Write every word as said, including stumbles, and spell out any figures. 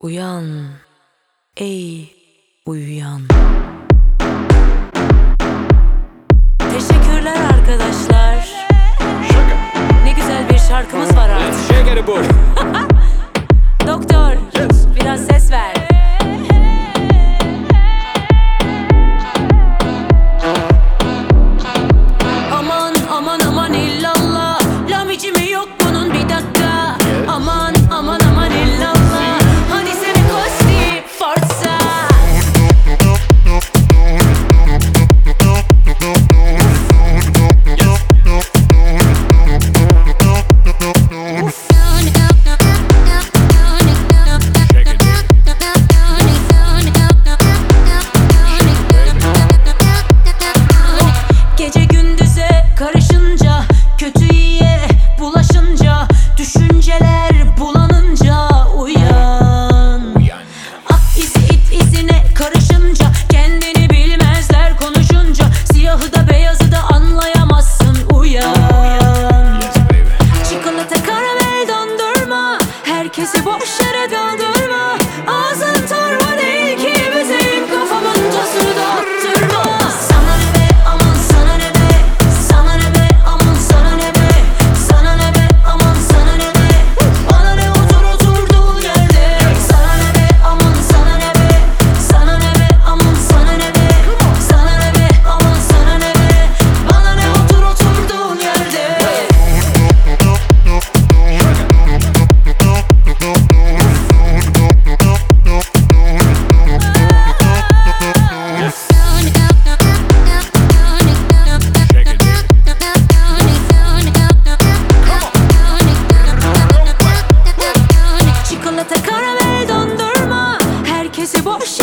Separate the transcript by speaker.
Speaker 1: Uyan, ey uyuyan. Teşekkürler arkadaşlar.
Speaker 2: Şaka.
Speaker 1: Ne güzel bir şarkımız var artık.
Speaker 2: Let's shake it boy.
Speaker 1: Doktor,
Speaker 2: Yes.
Speaker 1: biraz ses ver. Aman aman aman illallah, lamicim mi yok bunun bir dakika.
Speaker 2: Yes.
Speaker 1: Aman aman aman illallah, hadi seni kosti forza.
Speaker 2: Shake it.
Speaker 1: Gece gündüze karışınca, kötü iyiye bulaşınca, düşünceler bulanınca uyan.
Speaker 2: Uyan.
Speaker 1: At izi it izine karışınca, kendini bilmezler konuşunca, siyahı da beyazı da anlayamazsın uyan.
Speaker 2: Yes baby.
Speaker 1: Çikolata karamel dondurma, herkesi boş yere kaldırma. Ağzın torba değil ki bizim kafamın tasını dağıttırma. Sana ne be aman sana ne be, sana ne be aman sana ne be, sana ne be aman sana ne be, bana ne otur oturduğun yerde. Sana ne be aman sana ne be, sana ne be aman sana ne be, sana ne be aman sana ne be, bana ne otur oturduğun yerde.
Speaker 2: Shake it.
Speaker 1: Çikolata karamel dondurma, herkesi boş